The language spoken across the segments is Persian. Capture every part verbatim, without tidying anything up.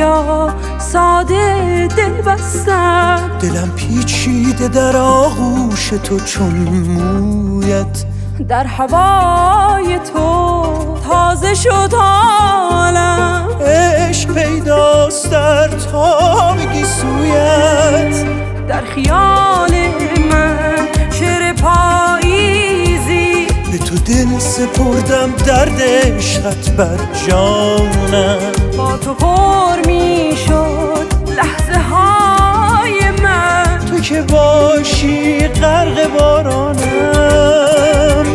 یا ساده دل بستم. دلم پیچیده در آغوش تو چون مویت، در هوای تو تازه شد حالم. عشق پیداست در تابگی سویت، در خیال من شعر پاییزی. به تو دل سپردم درد عشقت بر جانم. با تو پر می شد لحظه های من، تو که باشی غرق بارانم.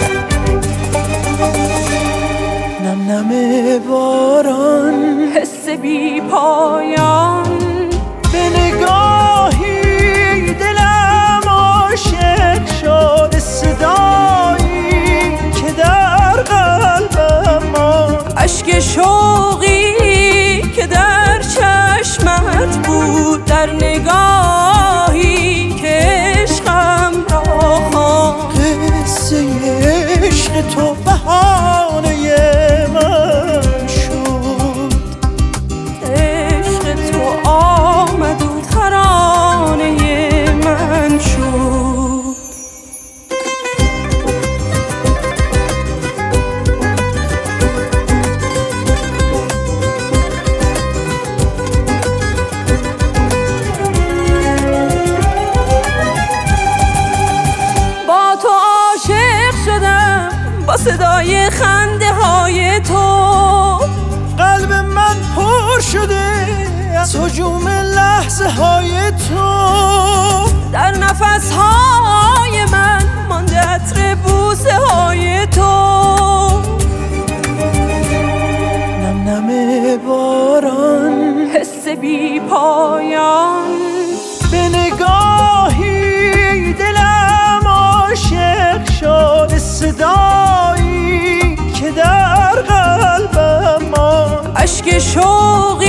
نم نم باران، حس بی پایان. به نگاهی دلم عاشق شد، صدایی که در قلبم ماند. اشک شوقی که در چشمت بود، در نگاهی که عشقم را خواند. قصه عشق تو بهانه من شد، عشق تو آمد و ترانه من شد. با تو عاشق شدم، با صدای خنده های تو. قلب من پر شده از هجوم لحظه های تو. در نفس های من مانده عطر بوسه های تو. نم نم باران، حس بی پایان. به نگاهی دلم عاشق شد، صدایی که در قلبم ماند. اشک شوقی